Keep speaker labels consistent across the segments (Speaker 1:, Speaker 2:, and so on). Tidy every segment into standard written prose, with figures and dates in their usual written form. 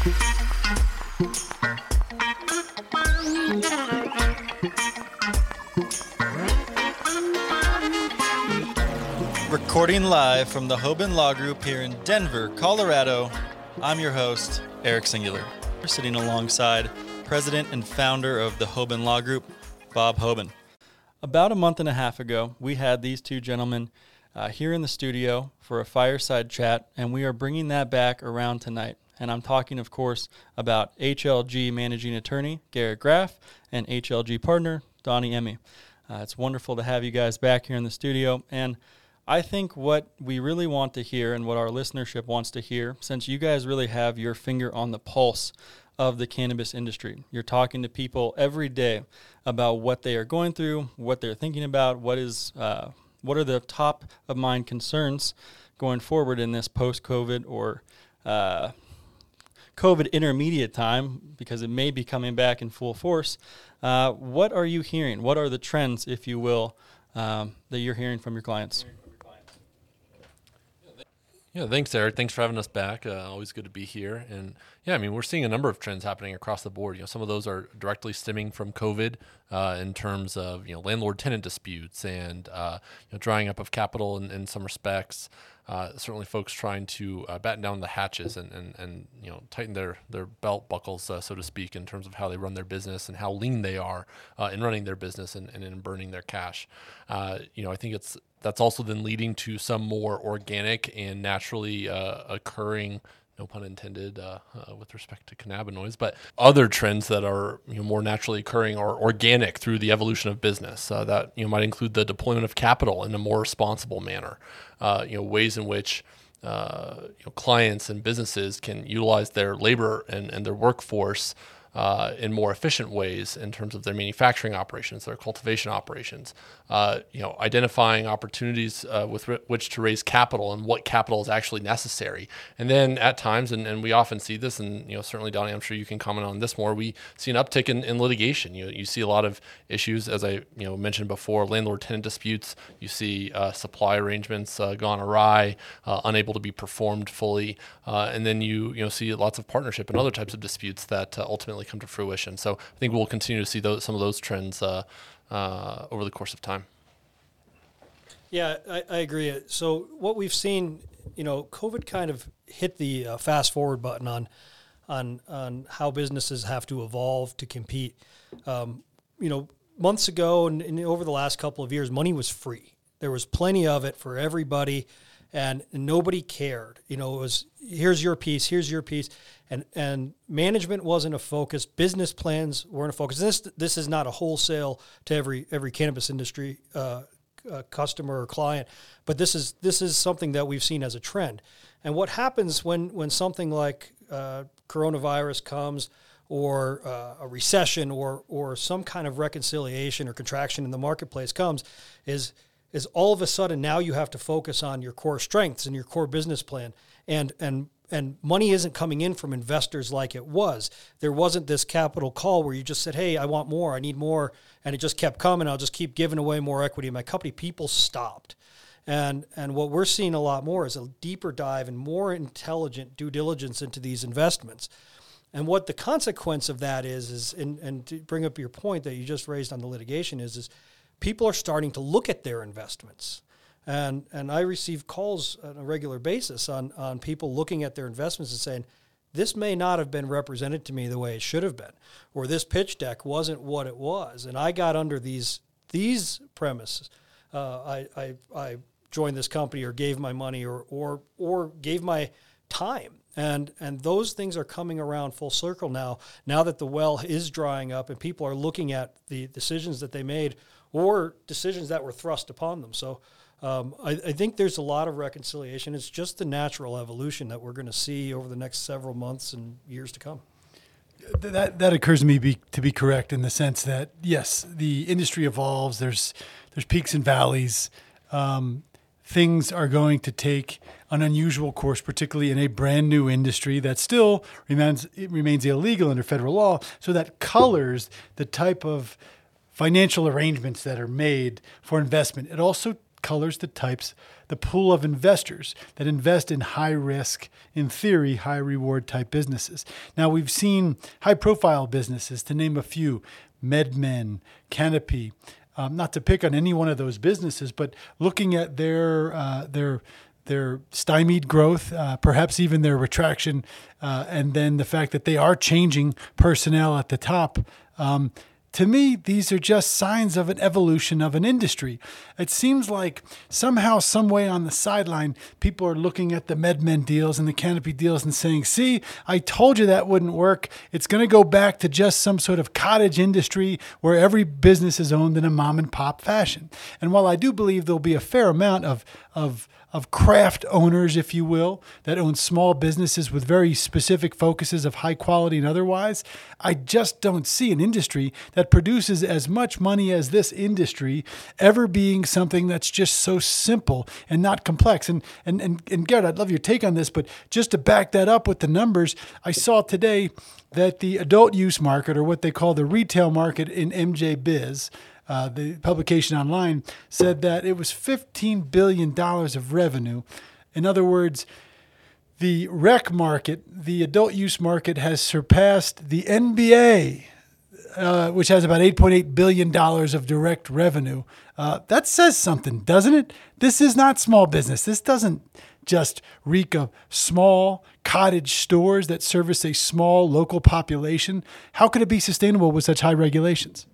Speaker 1: Recording live from the Hoban Law Group here in Denver, Colorado, I'm your host, Eric Singular. We're sitting alongside President and founder of the Hoban Law Group, Bob Hoban. About a month and a half ago, we had these two gentlemen here in the studio for a fireside chat, and we are bringing that back around tonight. And I'm talking, of course, about HLG Managing Attorney Garrett Graff and HLG Partner Donnie Emmy. It's wonderful to have you guys back here in the studio, and I think what we really want to hear and what our listenership wants to hear, since you guys really have your finger on the pulse of the cannabis industry. You're talking to people every day about what they are going through, what they're thinking about, what are the top of mind concerns going forward in this post-COVID or COVID intermediate time, because it may be coming back in full force. What are you hearing? What are the trends, if you will, that you're hearing from your clients?
Speaker 2: Yeah, thanks, Eric. Thanks for having us back. Always good to be here. And yeah, I mean, we're seeing a number of trends happening across the board. Some of those are directly stemming from COVID in terms of landlord-tenant disputes and drying up of capital in some respects. Certainly, folks trying to batten down the hatches and tighten their belt buckles, so to speak, in terms of how they run their business and how lean they are in running their business and in burning their cash. I think that's also then leading to some more organic and naturally occurring, no pun intended, with respect to cannabinoids, but other trends that are more naturally occurring or organic through the evolution of business. That might include the deployment of capital in a more responsible manner. Ways in which clients and businesses can utilize their labor and their workforce in more efficient ways in terms of their manufacturing operations, their cultivation operations, identifying opportunities with which to raise capital and what capital is actually necessary. And then at times, and we often see this, and certainly Donnie, I'm sure you can comment on this more, we see an uptick in litigation. You see a lot of issues, as I mentioned before, landlord-tenant disputes. You see supply arrangements gone awry, unable to be performed fully, and then you see lots of partnership and other types of disputes that ultimately come to fruition. So I think we'll continue to see some of those trends over the course of time.
Speaker 3: Yeah, I agree. So what we've seen, COVID kind of hit the fast forward button on how businesses have to evolve to compete. Months ago and over the last couple of years, money was free. There was plenty of it for everybody, and nobody cared. It was, here's your piece, and management wasn't a focus. Business plans weren't a focus. This is not a wholesale to every cannabis industry customer or client, but this is something that we've seen as a trend. And what happens when something like coronavirus comes, or a recession, or some kind of reconciliation or contraction in the marketplace comes, is all of a sudden now you have to focus on your core strengths and your core business plan, and money isn't coming in from investors like it was. There wasn't this capital call where you just said, hey, I want more, I need more, and it just kept coming. I'll just keep giving away more equity in my company. People stopped. And what we're seeing a lot more is a deeper dive and more intelligent due diligence into these investments. And what the consequence of that is and to bring up your point that you just raised on the litigation is people are starting to look at their investments. And I receive calls on a regular basis on people looking at their investments and saying, this may not have been represented to me the way it should have been, or this pitch deck wasn't what it was. And I got under these premises. I joined this company or gave my money or gave my time. And those things are coming around full circle now that the well is drying up and people are looking at the decisions that they made or decisions that were thrust upon them. So I think there's a lot of reconciliation. It's just the natural evolution that we're going to see over the next several months and years to come.
Speaker 4: That occurs to me to be correct in the sense that, yes, the industry evolves. There's peaks and valleys. Things are going to take an unusual course, particularly in a brand new industry that still remains illegal under federal law. So that colors the type of financial arrangements that are made for investment. It also colors the the pool of investors that invest in high risk, in theory, high reward type businesses. Now, we've seen high profile businesses, to name a few, MedMen, Canopy, not to pick on any one of those businesses, but looking at their stymied growth, perhaps even their retraction, and then the fact that they are changing personnel at the top. To me, these are just signs of an evolution of an industry. It seems like somehow, some way on the sideline, people are looking at the MedMen deals and the Canopy deals and saying, see, I told you that wouldn't work. It's going to go back to just some sort of cottage industry where every business is owned in a mom and pop fashion. And while I do believe there'll be a fair amount of craft owners, if you will, that own small businesses with very specific focuses of high quality and otherwise, I just don't see an industry that produces as much money as this industry ever being something that's just so simple and not complex. And Garrett, I'd love your take on this, but just to back that up with the numbers, I saw today that the adult use market, or what they call the retail market in MJ Biz, the publication online, said that it was $15 billion of revenue. In other words, the rec market, the adult use market, has surpassed the NBA, which has about $8.8 billion of direct revenue. That says something, doesn't it? This is not small business. This doesn't just reek of small cottage stores that service a small local population. How could it be sustainable with such high regulations?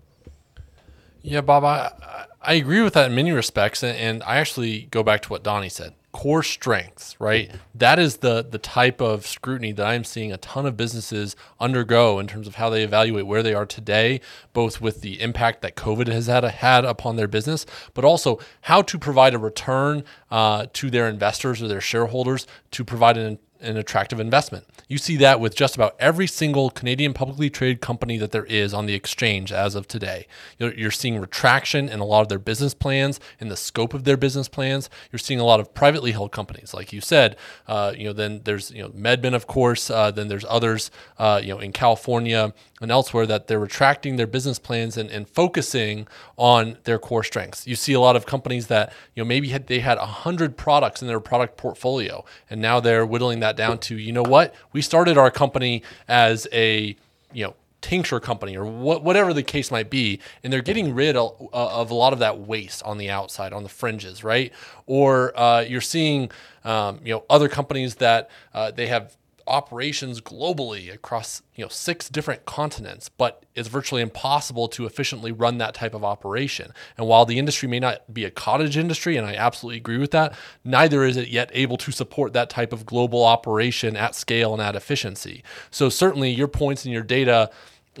Speaker 2: Yeah, Bob, I agree with that in many respects. And I actually go back to what Donnie said. Core strengths, right? That is the type of scrutiny that I'm seeing a ton of businesses undergo in terms of how they evaluate where they are today, both with the impact that COVID has had upon their business, but also how to provide a return to their investors or their shareholders to provide an attractive investment. You see that with just about every single Canadian publicly traded company that there is on the exchange as of today. You're seeing retraction in a lot of their business plans, in the scope of their business plans. You're seeing a lot of privately held companies, like you said. Then there's MedMen, of course. Then there's others, in California and elsewhere, that they're retracting their business plans and focusing on their core strengths. You see a lot of companies that maybe they had 100 products in their product portfolio, and now they're whittling that down to, what? We started our company as a, tincture company or whatever the case might be, and they're getting rid of a lot of that waste on the outside, on the fringes, right? Or you're seeing, other companies that they have operations globally across 6 different continents, but it's virtually impossible to efficiently run that type of operation. And while the industry may not be a cottage industry, and I absolutely agree with that, neither is it yet able to support that type of global operation at scale and at efficiency. So certainly your points and your data,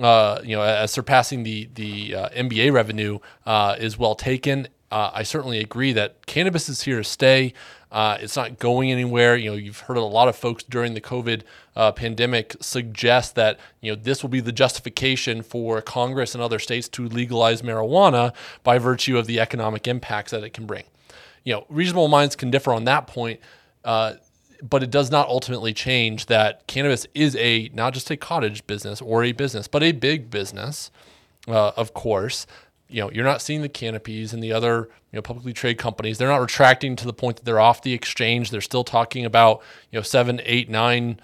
Speaker 2: as surpassing the NBA revenue is well taken. I certainly agree that cannabis is here to stay. It's not going anywhere. You've heard a lot of folks during the COVID pandemic suggest that, this will be the justification for Congress and other states to legalize marijuana by virtue of the economic impacts that it can bring. Reasonable minds can differ on that point, but it does not ultimately change that cannabis is not just a cottage business or a business, but a big business, of course. You're not seeing the Canopies and the other publicly traded companies. They're not retracting to the point that they're off the exchange. They're still talking about 7, 8, 9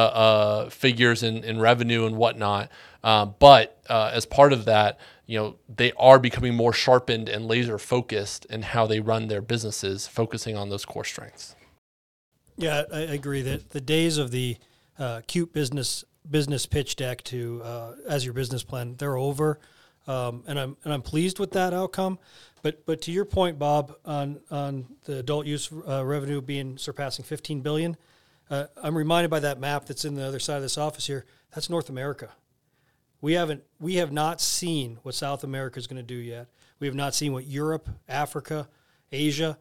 Speaker 2: figures in revenue and whatnot. But as part of that, they are becoming more sharpened and laser focused in how they run their businesses, focusing on those core strengths.
Speaker 3: Yeah, I agree that the days of the cute business pitch deck to as your business plan, they're over. And I'm pleased with that outcome, but to your point, Bob, on the adult use revenue surpassing $15 billion, I'm reminded by that map that's in the other side of this office here. That's North America. We have not seen what South America is going to do yet. We have not seen what Europe, Africa, Asia,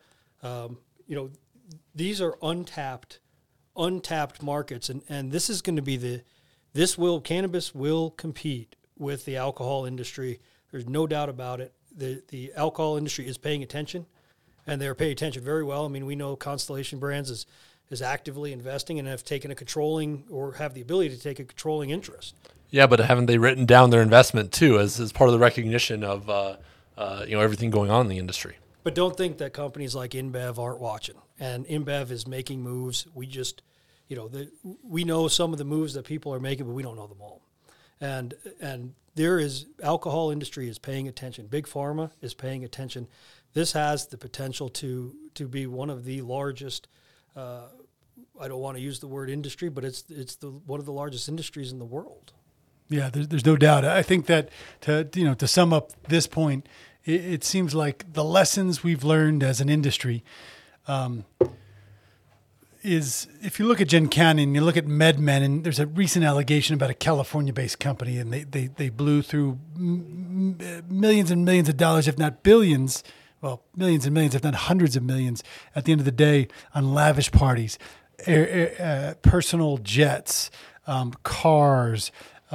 Speaker 3: these are untapped markets, and this is going to be cannabis will compete with the alcohol industry. There's no doubt about it. The alcohol industry is paying attention, and they're paying attention very well. I mean, we know Constellation Brands is actively investing and have taken have the ability to take a controlling interest.
Speaker 2: Yeah, but haven't they written down their investment too as part of the recognition of everything going on in the industry?
Speaker 3: But don't think that companies like InBev aren't watching. and InBev is making moves. We just, we know some of the moves that people are making, but we don't know them all. And there is, alcohol industry is paying attention. Big Pharma is paying attention. This has the potential to be one of the largest, I don't want to use the word industry, but it's one of the largest industries in the world.
Speaker 4: Yeah, there's no doubt. I think that to sum up this point, it seems like the lessons we've learned as an industry is, if you look at Gen-Canyon, you look at MedMen, and there's a recent allegation about a California-based company, and they blew through millions and millions of dollars, if not billions, well, millions and millions, if not hundreds of millions, at the end of the day, on lavish parties, personal jets, cars,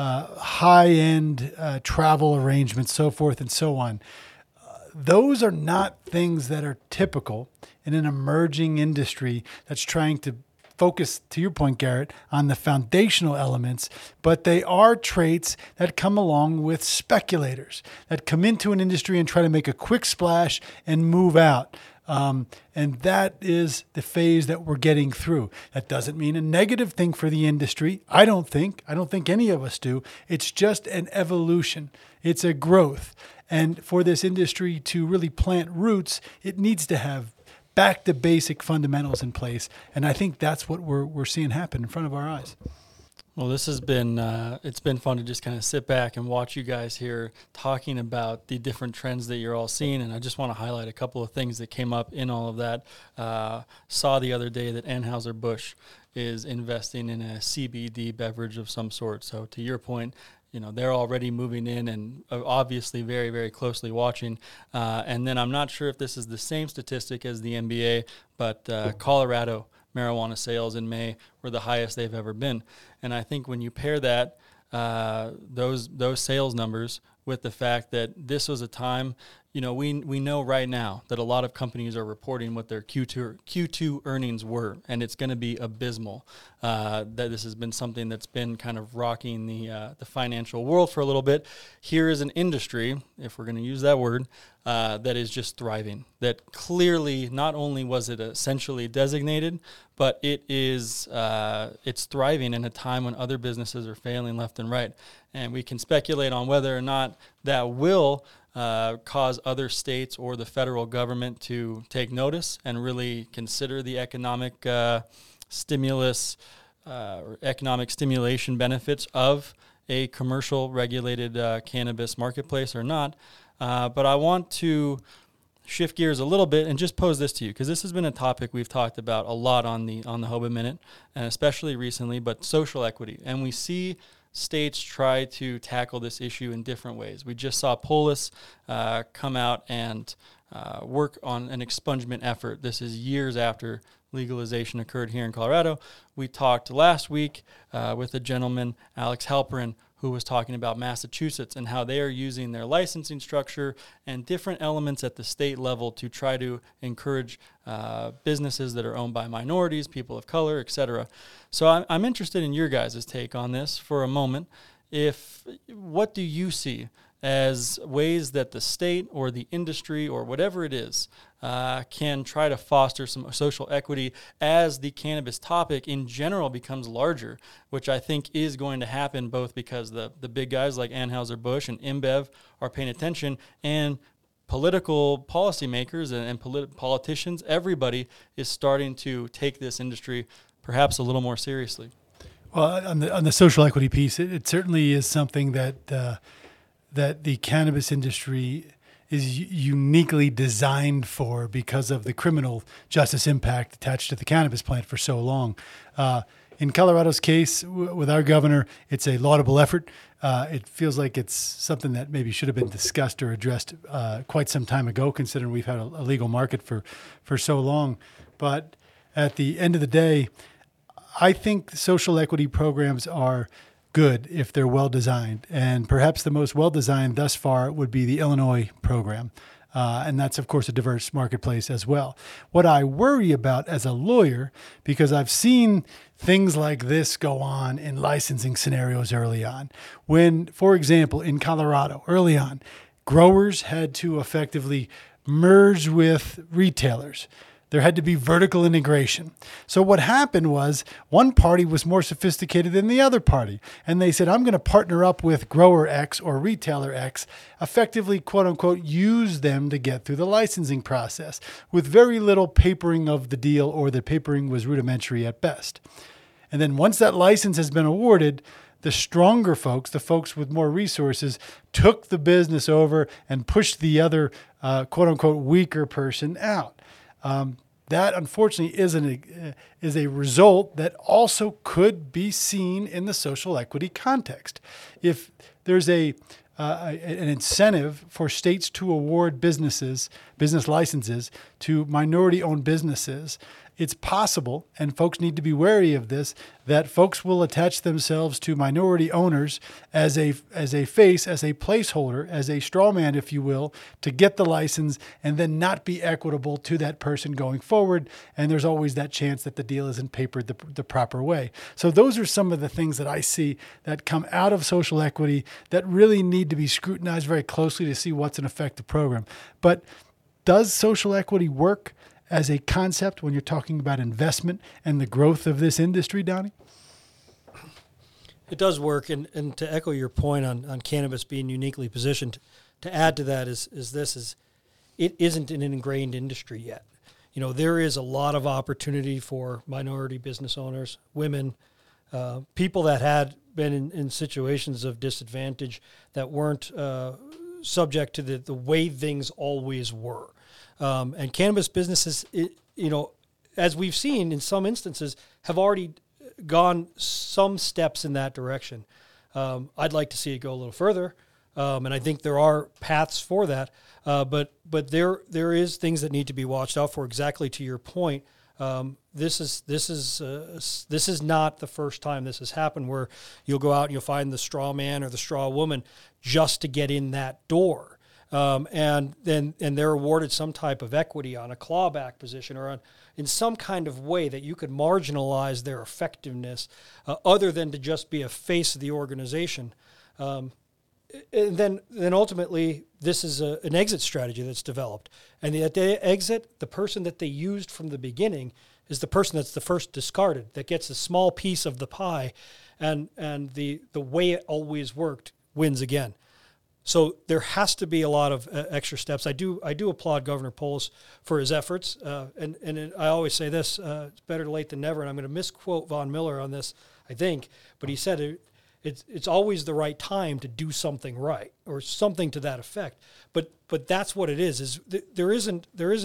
Speaker 4: high-end travel arrangements, so forth and so on. Those are not things that are typical in an emerging industry that's trying to focus, to your point, Garrett, on the foundational elements, but they are traits that come along with speculators that come into an industry and try to make a quick splash and move out. And that is the phase that we're getting through. That doesn't mean a negative thing for the industry. I don't think any of us do. It's just an evolution. It's a growth. And for this industry to really plant roots, it needs to have back to basic fundamentals in place. And I think that's what we're seeing happen in front of our eyes.
Speaker 1: Well, this has been, it's been fun to just kind of sit back and watch you guys here talking about the different trends that you're all seeing. And I just want to highlight a couple of things that came up in all of that. Saw the other day that Anheuser-Busch is investing in a CBD beverage of some sort. So to your point, they're already moving in and obviously very, very closely watching. And then I'm not sure if this is the same statistic as the NBA, but Colorado marijuana sales in May were the highest they've ever been. And I think when you pair that, those sales numbers with the fact that this was a time, we know right now that a lot of companies are reporting what their Q2 earnings were, and it's going to be abysmal. That this has been something that's been kind of rocking the financial world for a little bit. Here is an industry, if we're going to use that word, that is just thriving. That clearly, not only was it essentially designated, but it's thriving in a time when other businesses are failing left and right. And we can speculate on whether or not that will cause other states or the federal government to take notice and really consider the economic stimulus or economic stimulation benefits of a commercial regulated cannabis marketplace or not. But I want to shift gears a little bit and just pose this to you, because this has been a topic we've talked about a lot on the Hoban Minute, and especially recently, but social equity. And we see states try to tackle this issue in different ways. We just saw Polis come out and work on an expungement effort. This is years after legalization occurred here in Colorado. We talked last week with a gentleman, Alex Halperin, who was talking about Massachusetts and how they are using their licensing structure and different elements at the state level to try to encourage businesses that are owned by minorities, people of color, etc. So I'm interested in your guys' take on this for a moment. What do you see as ways that the state or the industry or whatever it is can try to foster some social equity as the cannabis topic in general becomes larger, which I think is going to happen both because the big guys like Anheuser-Busch and InBev are paying attention, and political policymakers and politicians, everybody is starting to take this industry perhaps a little more seriously.
Speaker 4: Well, on the social equity piece, it certainly is something that the cannabis industry is uniquely designed for because of the criminal justice impact attached to the cannabis plant for so long. In Colorado's case, with our governor, it's a laudable effort. It feels like it's something that maybe should have been discussed or addressed quite some time ago, considering we've had a legal market for so long. But at the end of the day, I think social equity programs are good if they're well designed, and perhaps the most well designed thus far would be the Illinois program, and that's of course a diverse marketplace as well. What I worry about as a lawyer, because I've seen things like this go on in licensing scenarios early on, when, for example, in Colorado early on, growers had to effectively merge with retailers. There had to be vertical integration. So what happened was one party was more sophisticated than the other party. And they said, I'm going to partner up with grower X or retailer X, effectively, quote unquote, use them to get through the licensing process with very little papering of the deal, or the papering was rudimentary at best. And then once that license has been awarded, the stronger folks, the folks with more resources, took the business over and pushed the other, quote unquote, weaker person out. That unfortunately is a result that also could be seen in the social equity context. If there's an incentive for states to award business licenses to minority-owned businesses, it's possible, and folks need to be wary of this, that folks will attach themselves to minority owners as a face, as a placeholder, as a straw man, if you will, to get the license and then not be equitable to that person going forward. And there's always that chance that the deal isn't papered the proper way. So those are some of the things that I see that come out of social equity that really need to be scrutinized very closely to see what's an effective program. But does social equity work as a concept when you're talking about investment and the growth of this industry, Donnie?
Speaker 3: It does work. And to echo your point on cannabis being uniquely positioned, to add to that is it isn't an ingrained industry yet. You know, there is a lot of opportunity for minority business owners, women, people that had been in situations of disadvantage that weren't subject to the way things always were. And cannabis businesses, as we've seen in some instances, have already gone some steps in that direction. I'd like to see it go a little further, and I think there are paths for that. But there is things that need to be watched out for. Exactly to your point, this is not the first time this has happened, where you'll go out and you'll find the straw man or the straw woman just to get in that door. And they're awarded some type of equity on a clawback position or in some kind of way that you could marginalize their effectiveness, other than to just be a face of the organization. And then ultimately, this is an exit strategy that's developed. And at the exit, the person that they used from the beginning is the person that's the first discarded, that gets a small piece of the pie, and the way it always worked wins again. So there has to be a lot of extra steps. I do applaud Governor Polis for his efforts, and I always say this: it's better late than never. And I'm going to misquote Von Miller on this, I think, but he said it's always the right time to do something right, or something to that effect. But that's what it is. Is there isn't.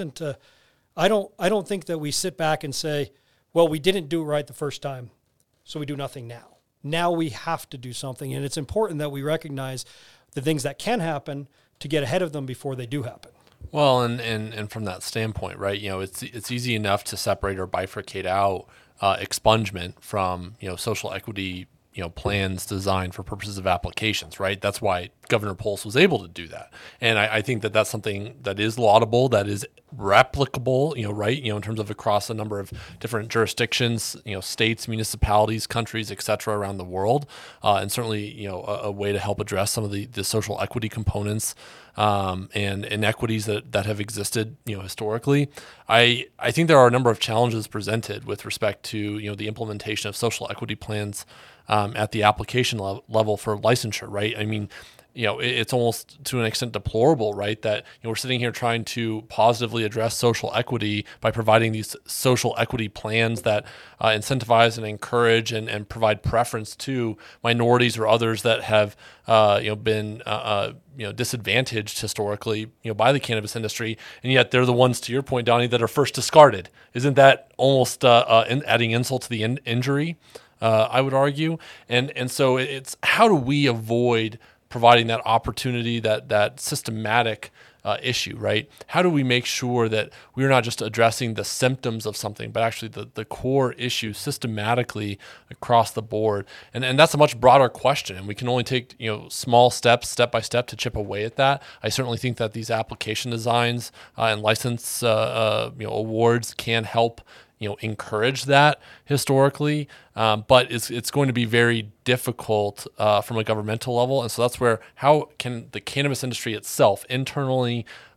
Speaker 3: I don't think that we sit back and say, well, we didn't do it right the first time, so we do nothing now. Now we have to do something, and it's important that we recognize the things that can happen to get ahead of them before they do happen.
Speaker 2: Well, and from that standpoint, right, it's easy enough to separate or bifurcate out expungement from, social equity, plans designed for purposes of applications, right? That's why Governor Polis was able to do that. And I think that that's something that is laudable, that is replicable, right? In terms of across a number of different jurisdictions, states, municipalities, countries, et cetera, around the world. And certainly, a way to help address some of the social equity components and inequities that have existed, historically. I think there are a number of challenges presented with respect to, the implementation of social equity plans at the application level for licensure, right? I mean, it's almost to an extent deplorable, right, that we're sitting here trying to positively address social equity by providing these social equity plans that incentivize and encourage and provide preference to minorities or others that have been disadvantaged historically by the cannabis industry, and yet they're the ones, to your point, Donnie, that are first discarded. Isn't that almost adding insult to the injury? I would argue, and so it's how do we avoid providing that opportunity, that systematic issue, right? How do we make sure that we're not just addressing the symptoms of something, but actually the core issue systematically across the board? And that's a much broader question, and we can only take small steps, step by step, to chip away at that. I certainly think that these application designs and license awards can help encourage that historically, but it's going to be very difficult from a governmental level. And so that's where, how can the cannabis industry itself internally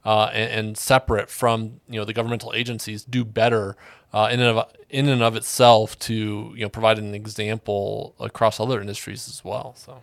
Speaker 2: and separate from the governmental agencies do better in and of itself to provide an example across other industries as well. So.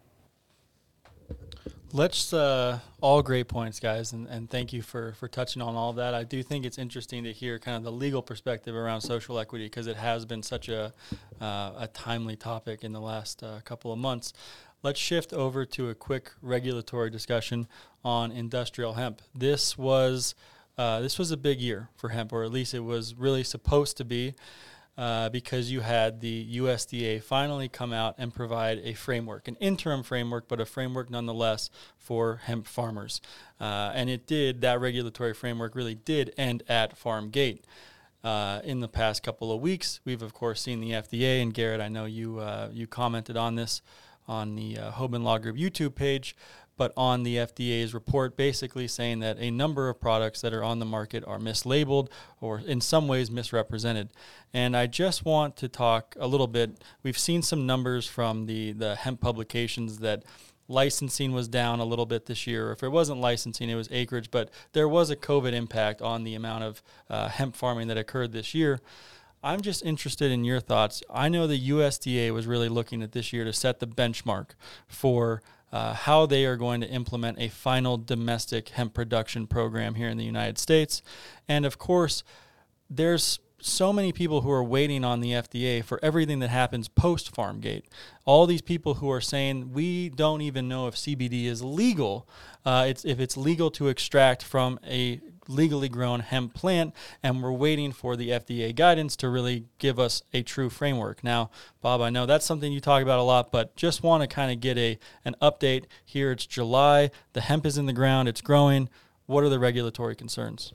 Speaker 1: Let's all great points, guys, and thank you for touching on all of that. I do think it's interesting to hear kind of the legal perspective around social equity because it has been such a timely topic in the last couple of months. Let's shift over to a quick regulatory discussion on industrial hemp. This was a big year for hemp, or at least it was really supposed to be. Because you had the USDA finally come out and provide a framework, an interim framework, but a framework nonetheless for hemp farmers. And that regulatory framework really did end at farm gate. In the past couple of weeks, we've, of course, seen the FDA, and Garrett, I know you commented on this on the Hoban Law Group YouTube page, but on the FDA's report basically saying that a number of products that are on the market are mislabeled or in some ways misrepresented. And I just want to talk a little bit. We've seen some numbers from the hemp publications that licensing was down a little bit this year. If it wasn't licensing, it was acreage, but there was a COVID impact on the amount of hemp farming that occurred this year. I'm just interested in your thoughts. I know the USDA was really looking at this year to set the benchmark for how they are going to implement a final domestic hemp production program here in the United States. And of course, there's so many people who are waiting on the FDA for everything that happens post-farm gate. All these people who are saying, we don't even know if CBD is legal, if it's legal to extract from a legally grown hemp plant, and we're waiting for the FDA guidance to really give us a true framework. Now, Bob, I know that's something you talk about a lot, but just want to kind of get an update here. It's July, the hemp is in the ground, it's growing. What are the regulatory concerns?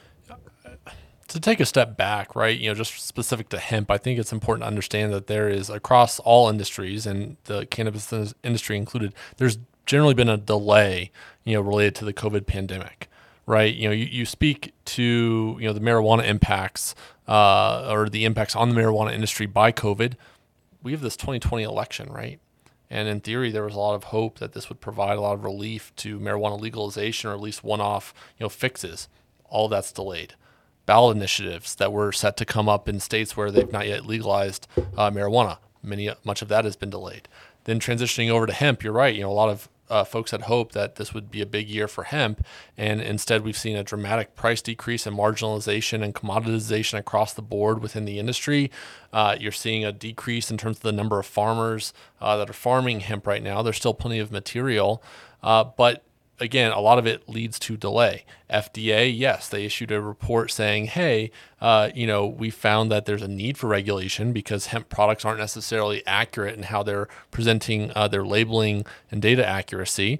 Speaker 2: To take a step back, right, just specific to hemp, I think it's important to understand that there is, across all industries, and the cannabis industry included, there's generally been a delay, related to the COVID pandemic. Right, you speak to the marijuana impacts or the impacts on the marijuana industry by COVID. We have this 2020 election, right? And in theory, there was a lot of hope that this would provide a lot of relief to marijuana legalization, or at least one-off fixes. All of that's delayed. Ballot initiatives that were set to come up in states where they've not yet legalized marijuana, much of that has been delayed. Then transitioning over to hemp, you're right. A lot of folks had hoped that this would be a big year for hemp, and instead we've seen a dramatic price decrease and marginalization and commoditization across the board within the industry. You're seeing a decrease in terms of the number of farmers that are farming hemp right now. There's still plenty of material, but again, a lot of it leads to delay. FDA, yes, they issued a report saying, hey, we found that there's a need for regulation because hemp products aren't necessarily accurate in how they're presenting their labeling and data accuracy.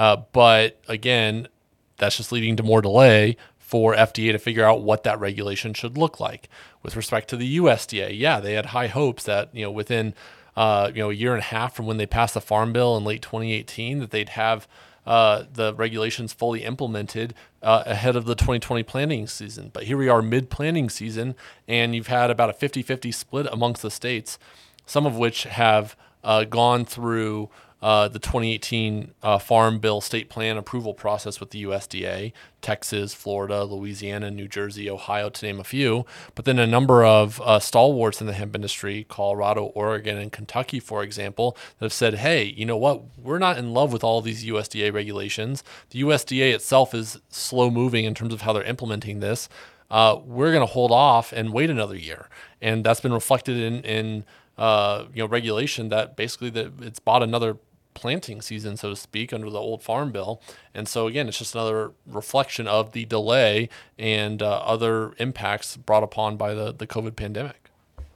Speaker 2: But again, that's just leading to more delay for FDA to figure out what that regulation should look like. With respect to the USDA, yeah, they had high hopes that, within a year and a half from when they passed the Farm Bill in late 2018, that they'd have the regulations fully implemented ahead of the 2020 planting season. But here we are mid-planting season, and you've had about a 50-50 split amongst the states, some of which have gone through the 2018 Farm Bill state plan approval process with the USDA, Texas, Florida, Louisiana, New Jersey, Ohio, to name a few. But then a number of stalwarts in the hemp industry, Colorado, Oregon, and Kentucky, for example, that have said, hey, you know what? We're not in love with all these USDA regulations. The USDA itself is slow moving in terms of how they're implementing this. We're going to hold off and wait another year. And that's been reflected in regulation that basically it's bought another planting season, so to speak, under the old Farm Bill. And so again, it's just another reflection of the delay and other impacts brought upon by the COVID pandemic.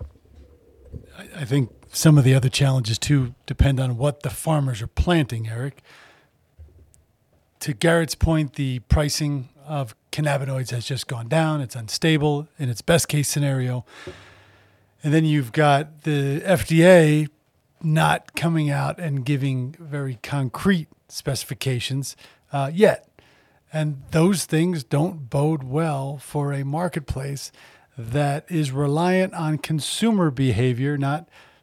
Speaker 4: I think some of the other challenges too depend on what the farmers are planting, Eric. To Garrett's point, the pricing of cannabinoids has just gone down. It's unstable in its best case scenario. And then you've got the FDA not coming out and giving very concrete specifications yet. And those things don't bode well for a marketplace that is reliant on consumer behavior, not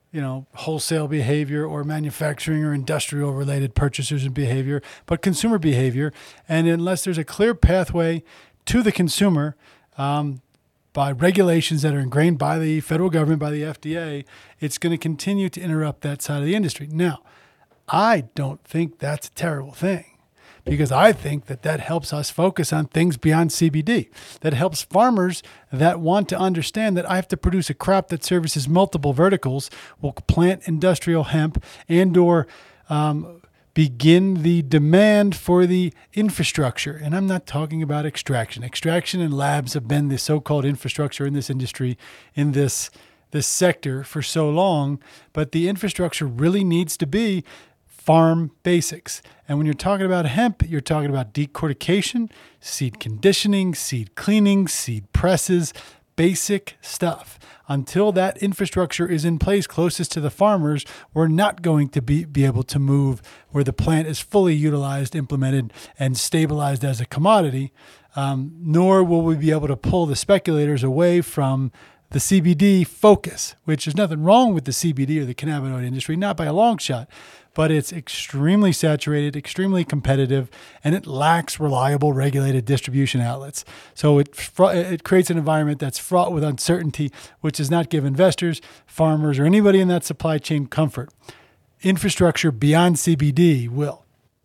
Speaker 4: wholesale behavior or manufacturing or industrial related purchasers and behavior, but consumer behavior. And unless there's a clear pathway to the consumer, by regulations that are ingrained by the federal government, by the FDA, it's going to continue to interrupt that side of the industry. Now, I don't think that's a terrible thing, because I think that helps us focus on things beyond CBD. That helps farmers that want to understand that I have to produce a crop that services multiple verticals, will plant industrial hemp and/or begin the demand for the infrastructure. And I'm not talking about extraction. Extraction and labs have been the so-called infrastructure in this industry, in this sector for so long, but the infrastructure really needs to be farm basics. And when you're talking about hemp, you're talking about decortication, seed conditioning, seed cleaning, seed presses, basic stuff. Until that infrastructure is in place closest to the farmers, we're not going to be able to move where the plant is fully utilized, implemented, and stabilized as a commodity, nor will we be able to pull the speculators away from the CBD focus, which is nothing wrong with the CBD or the cannabinoid industry, not by a long shot, but it's extremely saturated, extremely competitive, and it lacks reliable regulated distribution outlets. So it creates an environment that's fraught with uncertainty, which does not give investors, farmers, or anybody in that supply chain comfort. Infrastructure beyond CBD will.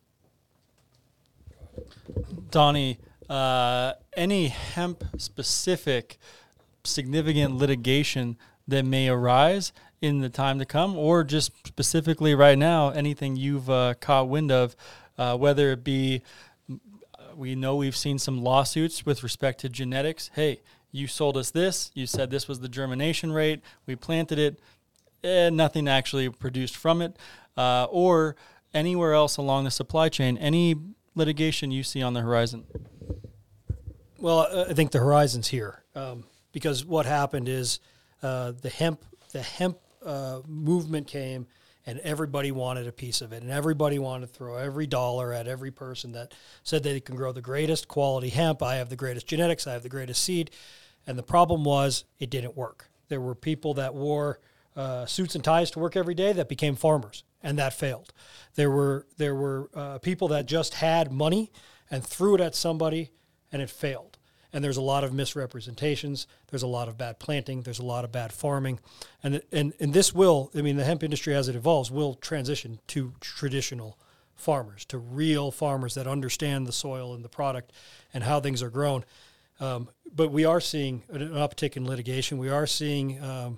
Speaker 1: Donnie, any hemp-specific significant litigation that may arise in the time to come, or just specifically right now, anything you've caught wind of, whether it be, we know we've seen some lawsuits with respect to genetics. Hey, you sold us this, you said this was the germination rate, we planted it, and nothing actually produced from it, or anywhere else along the supply chain, any litigation you see on the horizon?
Speaker 3: Well, I think the horizon's here. Because what happened is the hemp movement came, and everybody wanted a piece of it, and everybody wanted to throw every dollar at every person that said they can grow the greatest quality hemp. I have the greatest genetics. I have the greatest seed. And the problem was it didn't work. There were people that wore suits and ties to work every day that became farmers, and that failed. There were people that just had money and threw it at somebody, and it failed. And there's a lot of misrepresentations. There's a lot of bad planting. There's a lot of bad farming. And this will, the hemp industry as it evolves will transition to traditional farmers, to real farmers that understand the soil and the product and how things are grown. But we are seeing an uptick in litigation. We are seeing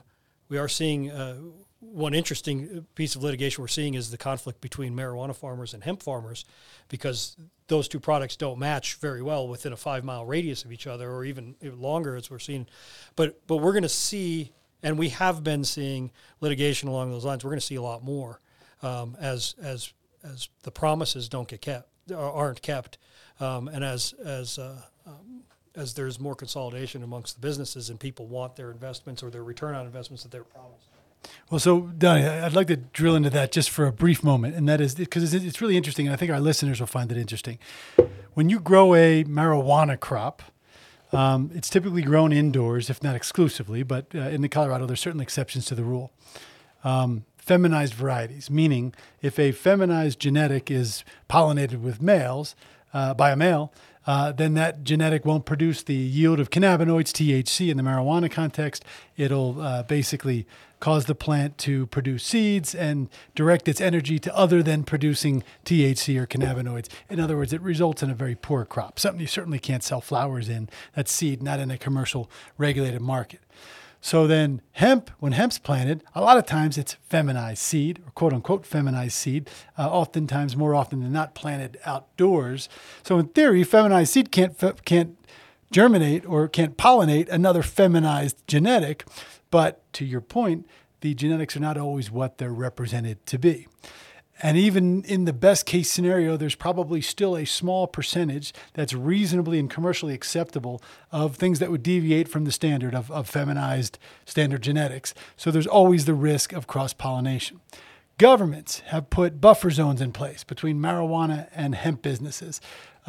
Speaker 3: one interesting piece of litigation we're seeing is the conflict between marijuana farmers and hemp farmers, because those two products don't match very well within a 5-mile radius of each other, or even longer, as we're seeing. But we're going to see, and we have been seeing litigation along those lines. We're going to see a lot more as the promises aren't kept, and as there's more consolidation amongst the businesses and people want their investments or their return on investments that they're promised.
Speaker 4: Well, so Donnie, I'd like to drill into that just for a brief moment, and that is because it's really interesting, and I think our listeners will find it interesting. When you grow a marijuana crop, it's typically grown indoors, if not exclusively, but in Colorado, there's certain exceptions to the rule. Feminized varieties, meaning if a feminized genetic is pollinated with males, by a male, then that genetic won't produce the yield of cannabinoids, THC, in the marijuana context. It'll basically cause the plant to produce seeds and direct its energy to other than producing THC or cannabinoids. In other words, it results in a very poor crop, something you certainly can't sell flowers in. That's seed, not in a commercial regulated market. So then when hemp's planted, a lot of times it's feminized seed, or quote unquote feminized seed, oftentimes more often than not planted outdoors. So in theory, feminized seed can't germinate or can't pollinate another feminized genetic. But to your point, the genetics are not always what they're represented to be. And even in the best case scenario, there's probably still a small percentage that's reasonably and commercially acceptable of things that would deviate from the standard of feminized standard genetics. So there's always the risk of cross-pollination. Governments have put buffer zones in place between marijuana and hemp businesses.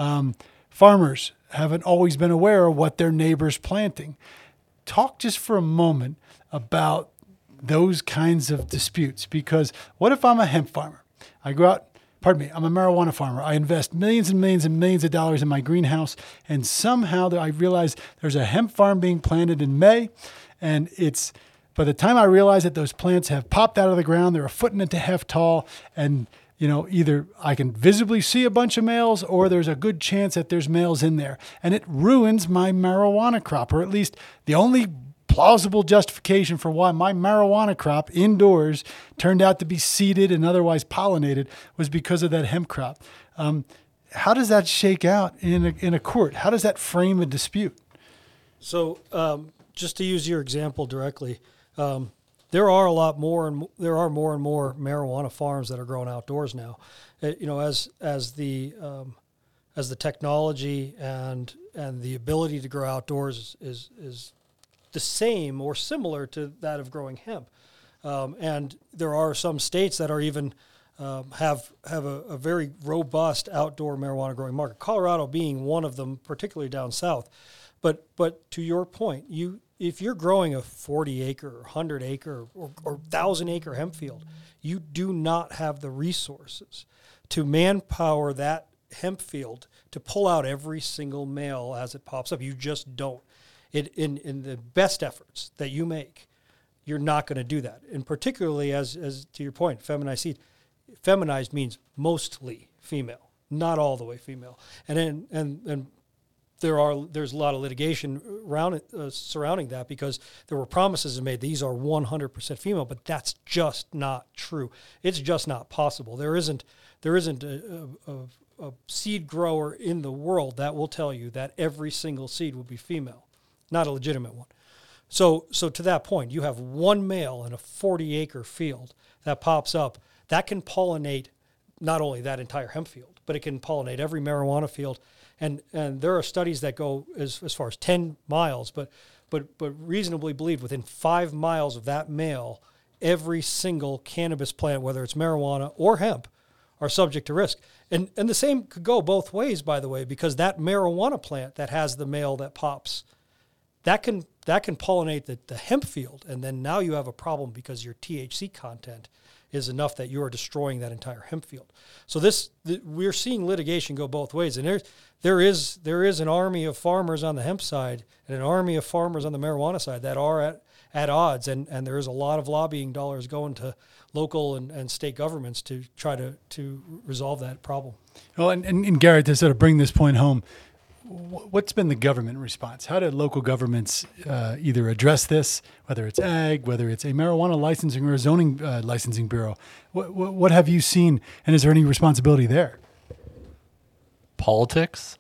Speaker 4: Farmers haven't always been aware of what their neighbor's planting. Talk just for a moment about those kinds of disputes. Because what if I'm a hemp farmer? I go out, I'm a marijuana farmer. I invest millions and millions and millions of dollars in my greenhouse, and somehow I realize there's a hemp farm being planted in May, and it's by the time I realize that those plants have popped out of the ground, they're a foot and a half tall, and either I can visibly see a bunch of males or there's a good chance that there's males in there. And it ruins my marijuana crop, or at least the only plausible justification for why my marijuana crop indoors turned out to be seeded and otherwise pollinated was because of that hemp crop. How does that shake out in a court? How does that frame a dispute?
Speaker 3: So just to use your example directly, there are more and more marijuana farms that are growing outdoors now. As the technology and the ability to grow outdoors is the same or similar to that of growing hemp, and there are some states that are even have a very robust outdoor marijuana growing market. Colorado being one of them, particularly down south. But to your point, if you're growing a 40-acre, 100-acre, or 1,000-acre hemp field, you do not have the resources to manpower that hemp field to pull out every single male as it pops up. You just don't. In the best efforts that you make, you're not going to do that. And particularly as to your point, feminized seed. Feminized means mostly female, not all the way female. And there's a lot of litigation around it, surrounding that, because there were promises made. These are 100% female, but that's just not true. It's just not possible. There isn't a seed grower in the world that will tell you that every single seed will be female, not a legitimate one. So to that point, you have one male in a 40-acre field that pops up that can pollinate not only that entire hemp field, but it can pollinate every marijuana field. And there are studies that go as far as 10 miles, but reasonably believed within 5 miles of that male, every single cannabis plant, whether it's marijuana or hemp, are subject to risk. And the same could go both ways, by the way, because that marijuana plant that has the male that pops, that can pollinate the hemp field, and then now you have a problem because your THC content is enough that you are destroying that entire hemp field. So we're seeing litigation go both ways, and there is an army of farmers on the hemp side and an army of farmers on the marijuana side that are at odds, and there is a lot of lobbying dollars going to local and state governments to try to resolve that problem.
Speaker 4: Well, and Garrett, to sort of bring this point home, what's been the government response? How did local governments either address this, whether it's ag, whether it's a marijuana licensing or a zoning licensing bureau? What have you seen, and is there any responsibility there?
Speaker 2: Politics.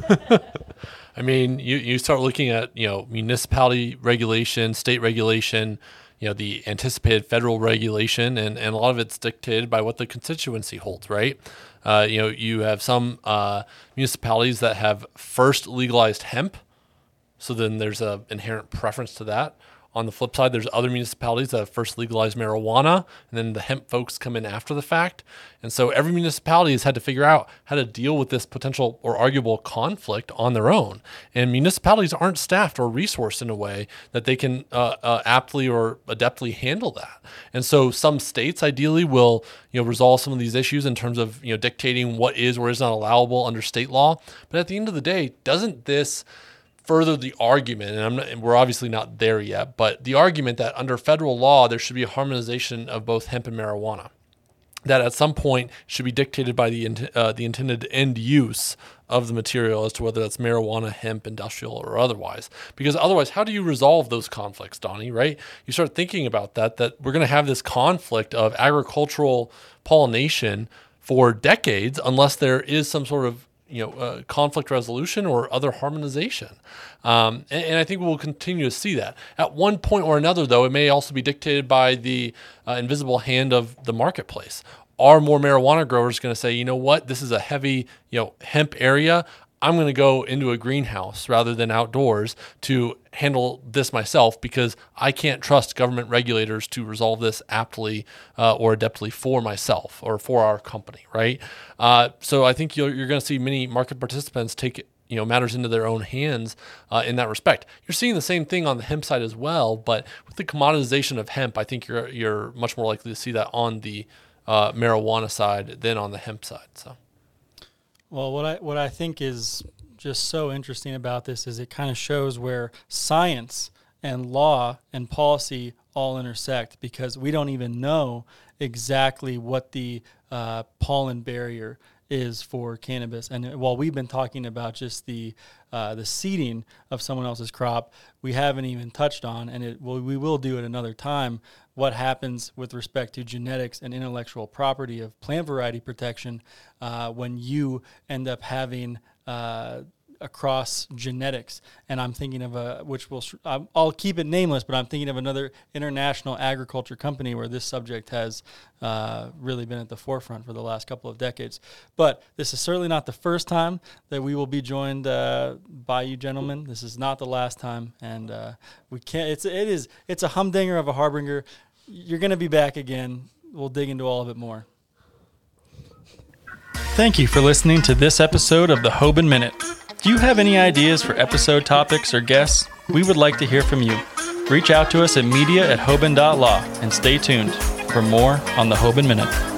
Speaker 2: I mean, you start looking at municipality regulation, state regulation, the anticipated federal regulation, and a lot of it's dictated by what the constituency holds, right? You have some municipalities that have first legalized hemp, so then there's an inherent preference to that. On the flip side, there's other municipalities that have first legalized marijuana, and then the hemp folks come in after the fact. And so every municipality has had to figure out how to deal with this potential or arguable conflict on their own. And municipalities aren't staffed or resourced in a way that they can aptly or adeptly handle that. And so some states ideally will resolve some of these issues in terms of dictating what is or is not allowable under state law. But at the end of the day, doesn't this further the argument, and we're obviously not there yet, but the argument that under federal law, there should be a harmonization of both hemp and marijuana, that at some point should be dictated by the intended end use of the material as to whether that's marijuana, hemp, industrial, or otherwise. Because otherwise, how do you resolve those conflicts, Donnie, right? You start thinking about that we're going to have this conflict of agricultural pollination for decades unless there is some sort of conflict resolution or other harmonization. And I think we'll continue to see that. At one point or another, though, it may also be dictated by the invisible hand of the marketplace. Are more marijuana growers going to say, you know what, this is a heavy hemp area, I'm going to go into a greenhouse rather than outdoors to handle this myself because I can't trust government regulators to resolve this aptly or adeptly for myself or for our company, right? So I think you're going to see many market participants take matters into their own hands in that respect. You're seeing the same thing on the hemp side as well, but with the commoditization of hemp, I think you're much more likely to see that on the marijuana side than on the hemp side. So,
Speaker 3: well, what I think is just so interesting about this is it kind of shows where science and law and policy all intersect, because we don't even know exactly what the pollen barrier is for cannabis. And while we've been talking about just the seeding of someone else's crop, we haven't even touched on, and we will do it another time, what happens with respect to genetics and intellectual property of plant variety protection when you end up having across genetics. And I'm thinking of I'll keep it nameless, but I'm thinking of another international agriculture company where this subject has really been at the forefront for the last couple of decades. But this is certainly not the first time that we will be joined by you gentlemen. This is not the last time, and we can't. It's a humdinger of a harbinger. You're going to be back again. We'll dig into all of it more.
Speaker 1: Thank you for listening to this episode of the Hoban Minute. Do you have any ideas for episode topics or guests? We would like to hear from you. Reach out to us at media@hoban.law and stay tuned for more on the Hoban Minute.